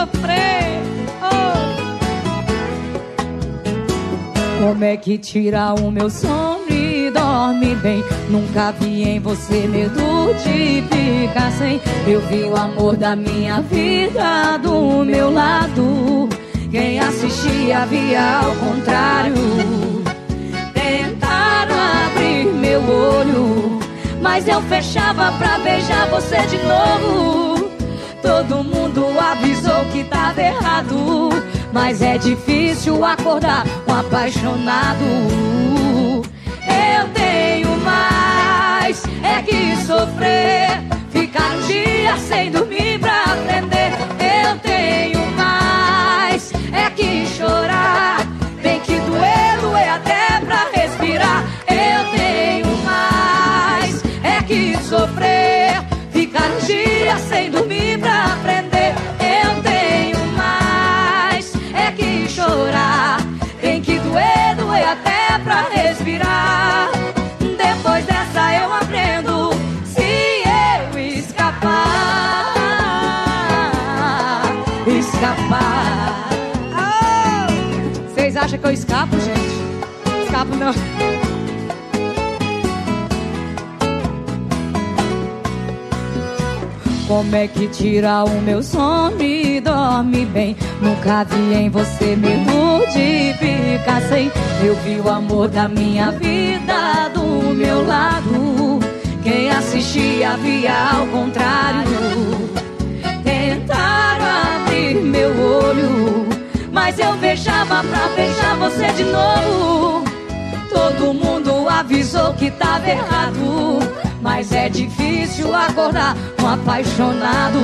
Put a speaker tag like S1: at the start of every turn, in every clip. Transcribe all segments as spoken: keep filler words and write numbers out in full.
S1: sofrer. Oh. Como é que tira o meu sono e dorme bem? Nunca vi em você medo de ficar sem. Eu vi o amor da minha vida do meu lado. Quem assistia via ao contrário. Tentaram abrir meu olho, mas eu fechava pra beijar você de novo. Todo mundo avisou que tava errado, mas é difícil acordar um apaixonado. Eu tenho mais é que sofrer, ficar um dia sem dormir pra aprender. Eu tenho mais é que chorar, tem que doer, doer até pra respirar. Eu tenho mais é que sofrer, ficar um dia sem dormir pra aprender. Eu tenho mais é que chorar, tem que doer, doer até pra respirar. Depois dessa eu aprendo, se eu escapar, escapar. Vocês oh! acham que eu escapo, gente? Escapo não. Como é que tira o meu sono e dorme bem? Nunca vi em você medo de ficar sem. Eu vi o amor da minha vida do meu lado. Quem assistia via ao contrário. Tentaram abrir meu olho, mas eu fechava pra beijar você de novo. Todo mundo avisou que tava errado, mas é difícil acordar um apaixonado.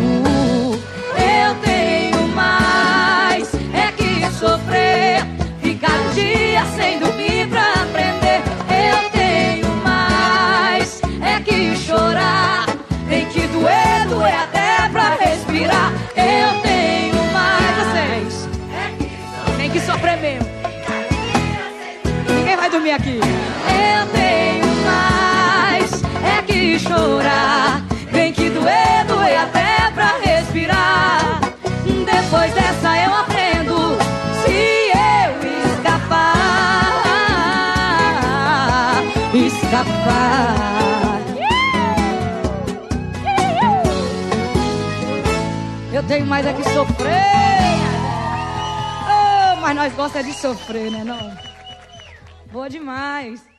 S1: Eu tenho mais é que sofrer, ficar um dia sem dormir pra aprender. Eu tenho mais é que chorar, tem que doer, doer até pra respirar. Eu tenho mais, vocês tem que sofrer mesmo. Ninguém vai dormir aqui. Eu tenho mais é que chorar, tem que doer, doer até pra respirar. Depois dessa eu aprendo, se eu escapar, escapar. Eu tenho mais é que sofrer. Oh, mas nós gostamos de sofrer, né não? Boa demais.